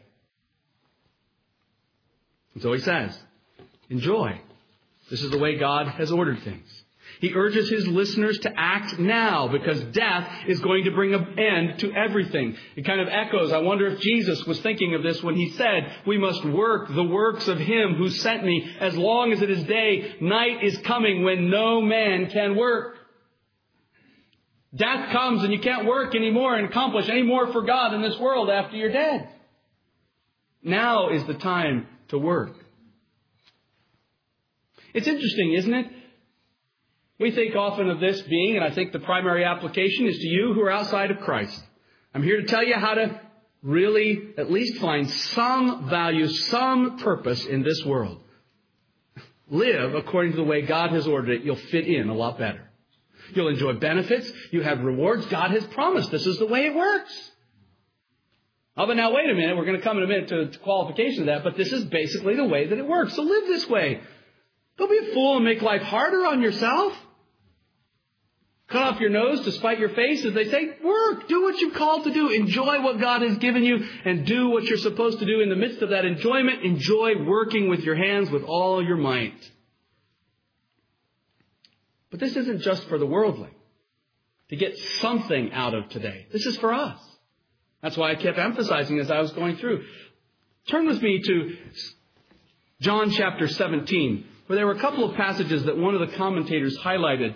B: And so he says, enjoy. This is the way God has ordered things. He urges his listeners to act now because death is going to bring an end to everything. It kind of echoes. I wonder if Jesus was thinking of this when he said, we must work the works of him who sent me as long as it is day. Night is coming when no man can work. Death comes and you can't work anymore and accomplish any more for God in this world after you're dead. Now is the time to work. It's interesting, isn't it? We think often of this being, and I think the primary application is to you who are outside of Christ. I'm here to tell you how to really at least find some value, some purpose in this world. Live according to the way God has ordered it. You'll fit in a lot better. You'll enjoy benefits. You have rewards. God has promised this is the way it works. Oh, but now wait a minute. We're going to come in a minute to, to qualification of that, but this is basically the way that it works. So live this way. Don't be a fool and make life harder on yourself. Cut off your nose to spite your face, as they say. Work. Do what you're called to do. Enjoy what God has given you and do what you're supposed to do. In the midst of that enjoyment, enjoy working with your hands with all your might. But this isn't just for the worldling to get something out of today. This is for us. That's why I kept emphasizing as I was going through. Turn with me to John chapter seventeen, where there were a couple of passages that one of the commentators highlighted.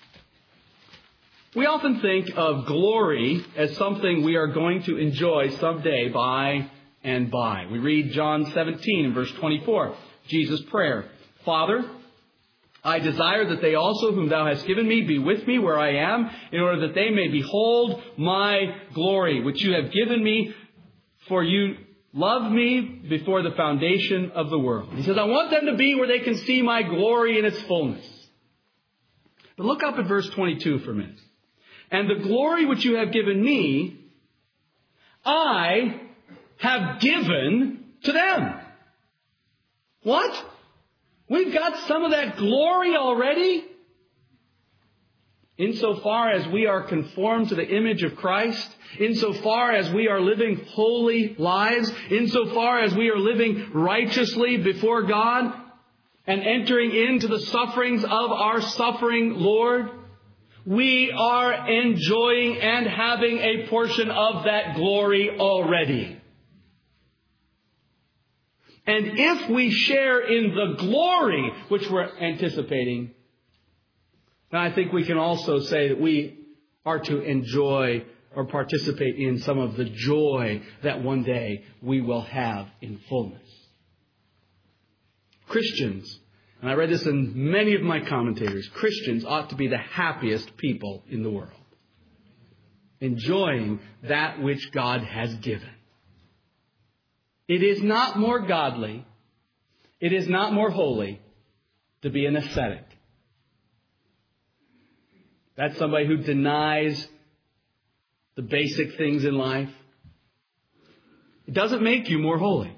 B: We often think of glory as something we are going to enjoy someday by and by. We read John seventeen and verse twenty-four, Jesus' prayer. Father, I desire that they also whom thou hast given me be with me where I am, in order that they may behold my glory, which you have given me, for you loved me before the foundation of the world. He says, I want them to be where they can see my glory in its fullness. But look up at verse twenty-two for a minute. And the glory which you have given me, I have given to them. What? We've got some of that glory already? Insofar as we are conformed to the image of Christ, insofar as we are living holy lives, insofar as we are living righteously before God, and entering into the sufferings of our suffering Lord, we are enjoying and having a portion of that glory already. And if we share in the glory which we're anticipating, then I think we can also say that we are to enjoy or participate in some of the joy that one day we will have in fullness. Christians, and I read this in many of my commentators, Christians ought to be the happiest people in the world, enjoying that which God has given. It is not more godly, it is not more holy to be an ascetic. That's somebody who denies the basic things in life. It doesn't make you more holy.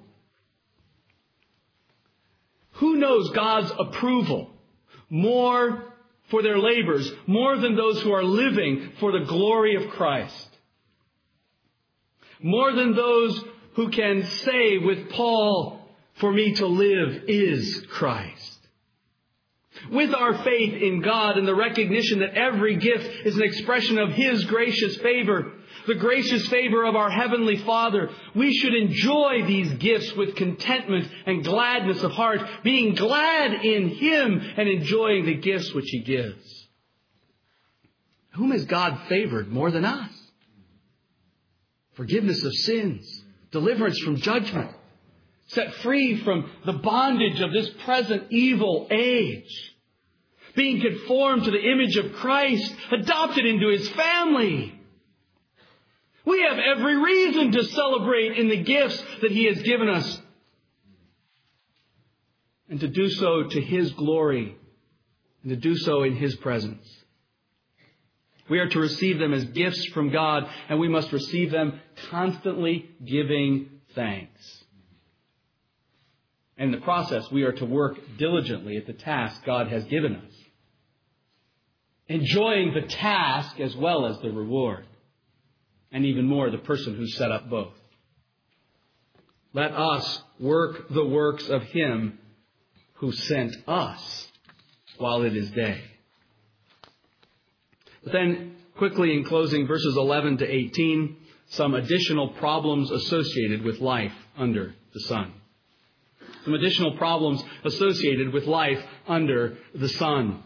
B: Who knows God's approval more for their labors, more than those who are living for the glory of Christ? More than those who can say with Paul, for me to live is Christ. With our faith in God and the recognition that every gift is an expression of His gracious favor, the gracious favor of our Heavenly Father, we should enjoy these gifts with contentment and gladness of heart, being glad in Him and enjoying the gifts which He gives. Whom has God favored more than us? Forgiveness of sins, deliverance from judgment, set free from the bondage of this present evil age, being conformed to the image of Christ, adopted into His family. We have every reason to celebrate in the gifts that He has given us, and to do so to His glory, and to do so in His presence. We are to receive them as gifts from God, and we must receive them constantly giving thanks. In the process, we are to work diligently at the task God has given us, enjoying the task as well as the reward, and even more, the person who set up both. Let us work the works of Him who sent us while it is day. But then, quickly in closing, verses eleven to eighteen, some additional problems associated with life under the sun. Some additional problems associated with life under the sun.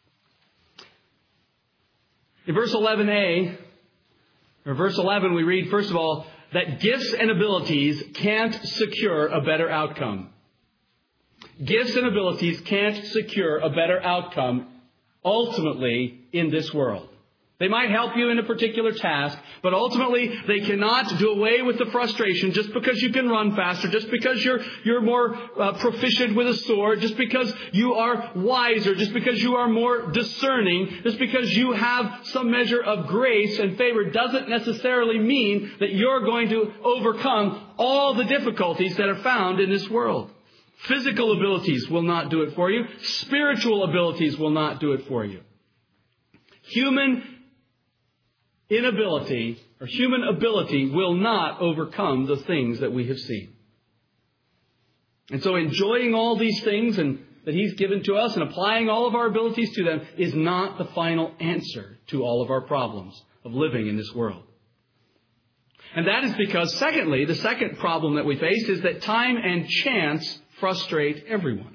B: In verse eleven a, or verse eleven, we read, first of all, that gifts and abilities can't secure a better outcome. Gifts and abilities can't secure a better outcome ultimately in this world. They might help you in a particular task, but ultimately they cannot do away with the frustration just because you can run faster, just because you're you're more uh, proficient with a sword, just because you are wiser, just because you are more discerning, just because you have some measure of grace and favor doesn't necessarily mean that you're going to overcome all the difficulties that are found in this world. Physical abilities will not do it for you. Spiritual abilities will not do it for you. Human inability or human ability will not overcome the things that we have seen. And so enjoying all these things and that He's given to us and applying all of our abilities to them is not the final answer to all of our problems of living in this world. And that is because, secondly, the second problem that we face is that time and chance frustrate everyone.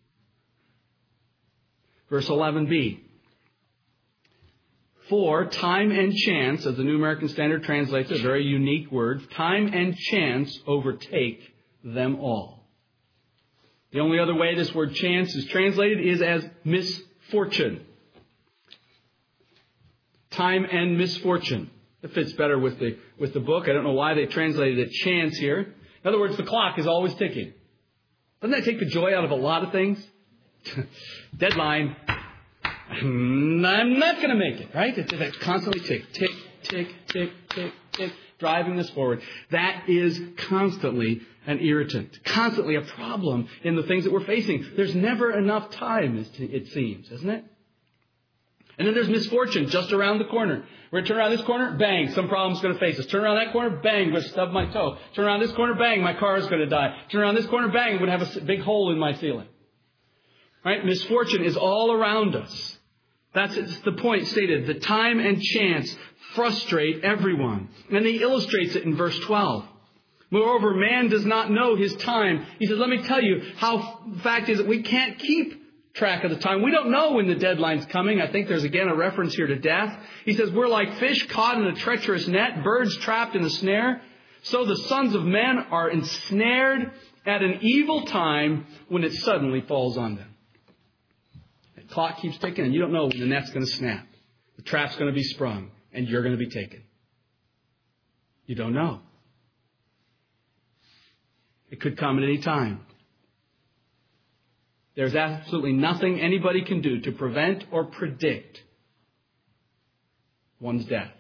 B: Verse eleven b. For time and chance, as the New American Standard translates it, a very unique word, time and chance overtake them all. The only other way this word chance is translated is as misfortune. Time and misfortune. It fits better with the, with the book. I don't know why they translated it chance here. In other words, the clock is always ticking. Doesn't that take the joy out of a lot of things? Deadline. I'm not going to make it, right? It's, it's constantly tick, tick, tick, tick, tick, tick, driving this forward. That is constantly an irritant, constantly a problem in the things that we're facing. There's never enough time, it seems, isn't it? And then there's misfortune just around the corner. We're going to turn around this corner, bang, some problem's going to face us. Turn around that corner, bang, I'm going to stub my toe. Turn around this corner, bang, my car is going to die. Turn around this corner, bang, I'm going to have a big hole in my ceiling. Right? Misfortune is all around us. That's the point stated. The time and chance frustrate everyone. And he illustrates it in verse twelve. Moreover, man does not know his time. He says, let me tell you how the fact is that we can't keep track of the time. We don't know when the deadline's coming. I think there's again a reference here to death. He says, we're like fish caught in a treacherous net, birds trapped in a snare. So the sons of men are ensnared at an evil time when it suddenly falls on them. The clock keeps ticking and you don't know when the net's going to snap. The trap's going to be sprung and you're going to be taken. You don't know. It could come at any time. There's absolutely nothing anybody can do to prevent or predict one's death.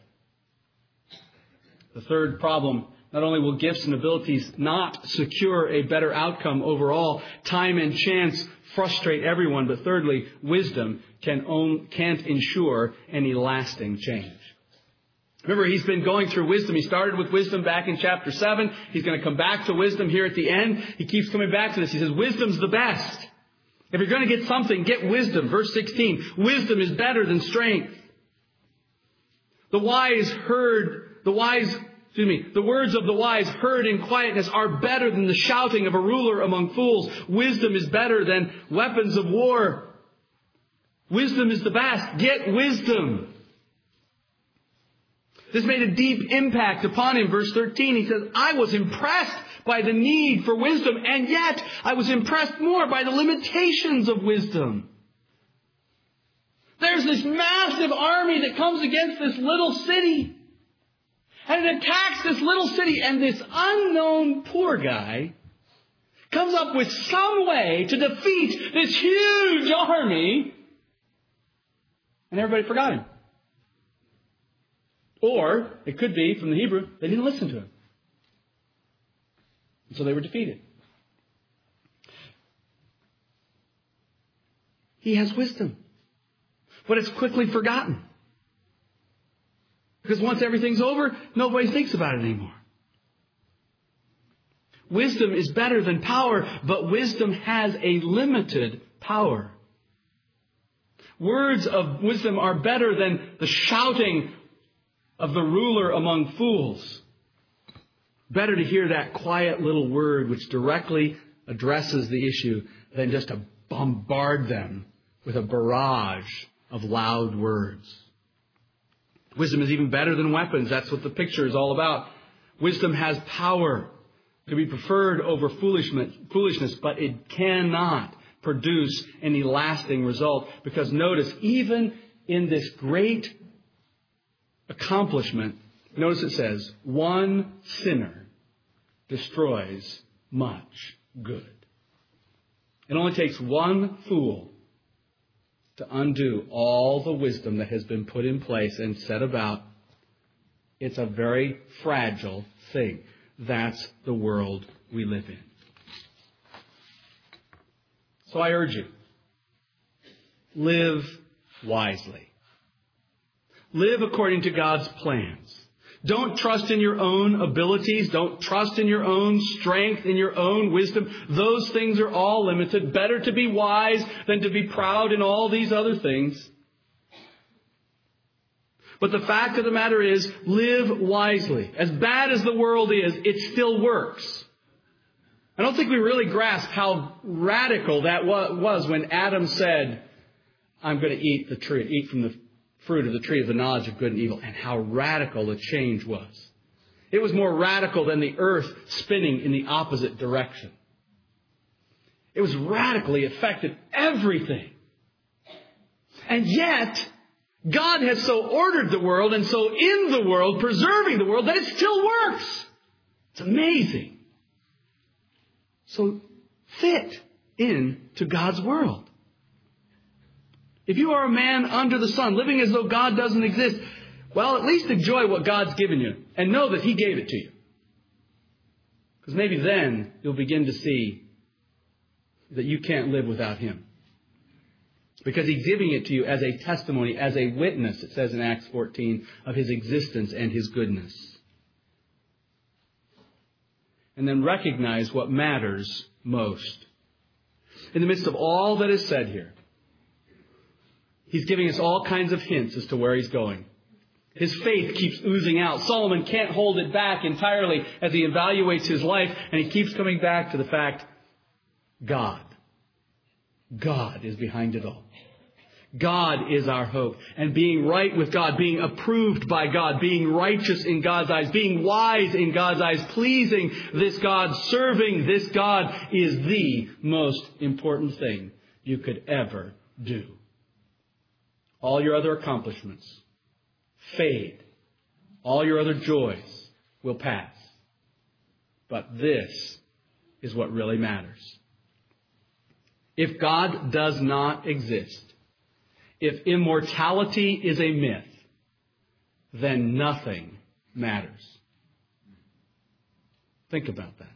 B: The third problem, not only will gifts and abilities not secure a better outcome overall, time and chance frustrate everyone, but thirdly, wisdom can own, can't ensure any lasting change. Remember, he's been going through wisdom. He started with wisdom back in chapter seven. He's going to come back to wisdom here at the end. He keeps coming back to this. He says, wisdom's the best. If you're going to get something, get wisdom. Verse sixteen, wisdom is better than strength. The wise heard, the wise, excuse me, the words of the wise heard in quietness are better than the shouting of a ruler among fools. Wisdom is better than weapons of war. Wisdom is the best. Get wisdom. This made a deep impact upon him. Verse thirteen, he says, I was impressed by the need for wisdom, and yet I was impressed more by the limitations of wisdom. There's this massive army that comes against this little city. And it attacks this little city, and this unknown poor guy comes up with some way to defeat this huge army. And everybody forgot him. Or, it could be, from the Hebrew, they didn't listen to him. And so they were defeated. He has wisdom. But it's quickly forgotten. Because once everything's over, nobody thinks about it anymore. Wisdom is better than power, but wisdom has a limited power. Words of wisdom are better than the shouting of the ruler among fools. Better to hear that quiet little word which directly addresses the issue than just to bombard them with a barrage of loud words. Wisdom is even better than weapons. That's what the picture is all about. Wisdom has power to be preferred over foolishness, but it cannot produce any lasting result. Because notice, even in this great accomplishment, notice it says, one sinner destroys much good. It only takes one fool to undo all the wisdom that has been put in place and set about. It's a very fragile thing. That's the world we live in. So I urge you, live wisely. Live according to God's plans. Don't trust in your own abilities. Don't trust in your own strength, in your own wisdom. Those things are all limited. Better to be wise than to be proud in all these other things. But the fact of the matter is, live wisely. As bad as the world is, it still works. I don't think we really grasp how radical that was when Adam said, I'm going to eat the tree, eat from the fruit of the tree of the knowledge of good and evil, and how radical the change was. It was more radical than the earth spinning in the opposite direction. It was radically affected everything. And yet, God has so ordered the world and so in the world, preserving the world, that it still works. It's amazing. So fit into God's world. If you are a man under the sun, living as though God doesn't exist, well, at least enjoy what God's given you and know that He gave it to you. Because maybe then you'll begin to see that you can't live without Him. Because He's giving it to you as a testimony, as a witness, it says in Acts fourteen, of His existence and His goodness. And then recognize what matters most. In the midst of all that is said here, He's giving us all kinds of hints as to where He's going. His faith keeps oozing out. Solomon can't hold it back entirely as he evaluates his life, and he keeps coming back to the fact, God. God is behind it all. God is our hope. And being right with God, being approved by God, being righteous in God's eyes, being wise in God's eyes, pleasing this God, serving this God is the most important thing you could ever do. All your other accomplishments fade. All your other joys will pass. But this is what really matters. If God does not exist, if immortality is a myth, then nothing matters. Think about that.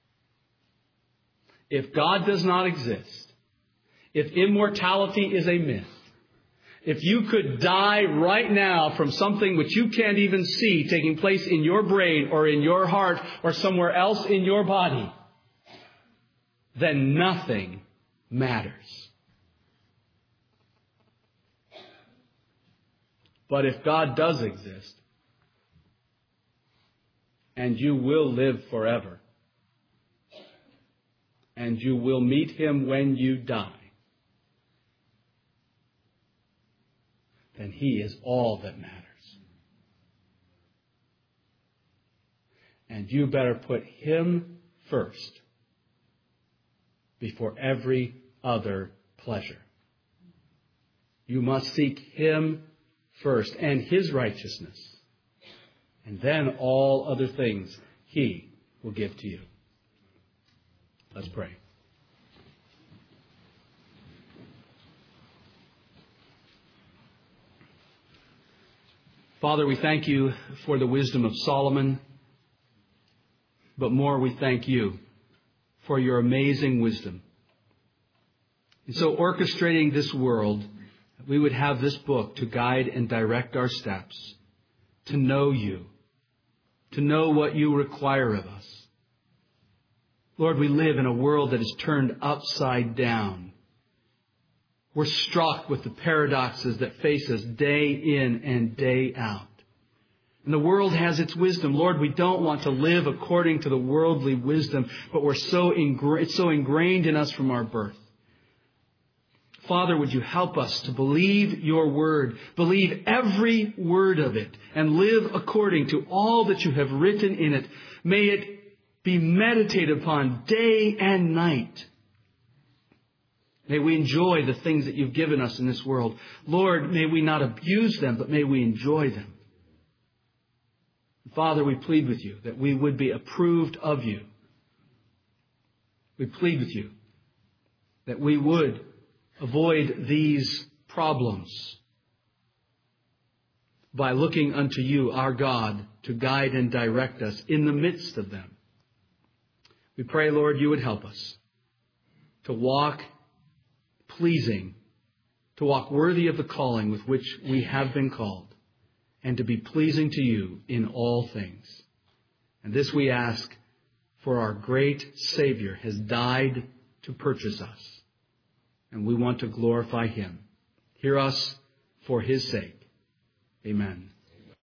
B: If God does not exist, if immortality is a myth, if you could die right now from something which you can't even see taking place in your brain or in your heart or somewhere else in your body, then nothing matters. But if God does exist, and you will live forever, and you will meet Him when you die, then He is all that matters. And you better put Him first before every other pleasure. You must seek Him first and His righteousness. And then all other things He will give to you. Let's pray. Father, we thank you for the wisdom of Solomon, but more we thank you for your amazing wisdom. And so orchestrating this world, we would have this book to guide and direct our steps, to know you, to know what you require of us. Lord, we live in a world that is turned upside down. We're struck with the paradoxes that face us day in and day out. And the world has its wisdom. Lord, we don't want to live according to the worldly wisdom, but we're so ingra- it's so ingrained in us from our birth. Father, would you help us to believe your word, believe every word of it, and live according to all that you have written in it. May it be meditated upon day and night. May we enjoy the things that you've given us in this world. Lord, may we not abuse them, but may we enjoy them. Father, we plead with you that we would be approved of you. We plead with you that we would avoid these problems by looking unto you, our God, to guide and direct us in the midst of them. We pray, Lord, you would help us to walk pleasing, to walk worthy of the calling with which we have been called, and to be pleasing to you in all things. And this we ask, for our great Savior has died to purchase us, and we want to glorify him. Hear us for his sake. Amen.